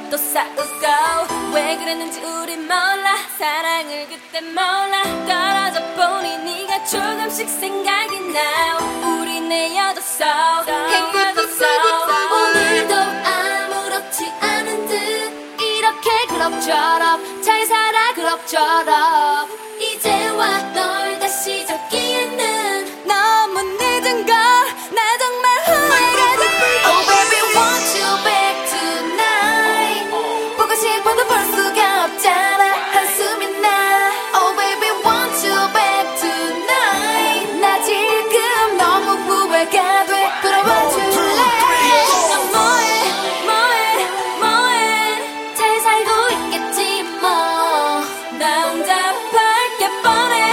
또 싸우고 왜 그랬는지 우린 몰라 사랑을 그때 몰라 떨어져 보니 네가 조금씩 생각이 나 우린 헤어졌어 헤어졌어 오늘도 아무렇지 않은 듯 이렇게 그럭저럭 잘 살아 그럭저럭 이제와 널 다시 잡기에는 너무 늦은 걸 나 정말 후회가 돼 Oh baby want you back tonight 보고 싶어도 볼 수가 없잖아 한숨이 나 Oh baby want you back tonight 나 지금 너무 후회가 돼 돌아와 줄래 넌 뭐해 뭐해 잘 살고 있겠지 뭐 나 혼자 밝게 뻔해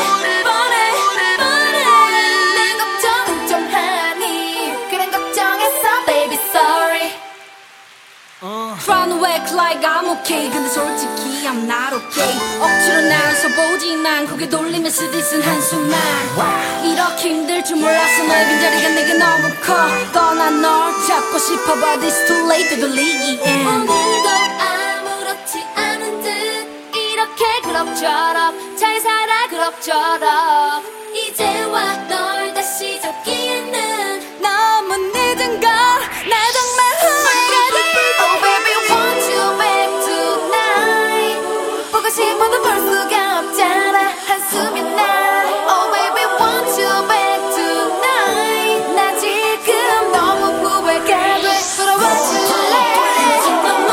내 걱정은 좀 하니 그런 걱정했어 baby sorry Trying to act like I'm okay 근데 솔직히 I'm not okay 억지로 나서 보지만 고개 돌리면 스디슨 한숨만 이렇게 힘들 줄 몰랐어 너의 빈자리가 내게 너무 커 떠난 널 잡고 싶어 but it's too late to 돌리기엔 오늘도 아무렇지 않은 듯 이렇게 그럭저럭 잘 살아 그럭저럭 이제와 널 다시 잡기에는 너무 늦은 걸 나 정말 후회가 돼 Oh baby want you back tonight 보고 싶어도 볼 수가 없잖아 한숨이 나 Oh baby want you back tonight 나 지금 너무 후회가 돼 돌아와 줄래 넌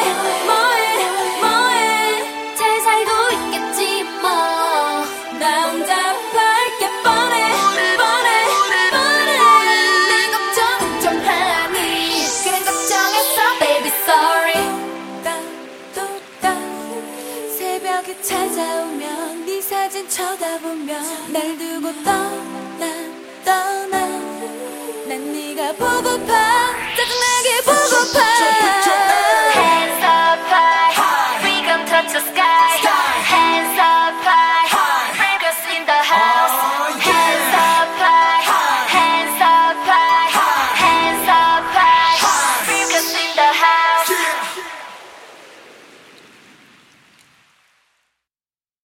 뭐해 잘 살고 있겠지 뭐나 혼자 밝게 뻔해 내 걱정은 좀 하니 그런 걱정했어 baby sorry 따또따 새벽에 찾아오면 네 사진 쳐다보면 날 두고 떠나 난 네가 보고파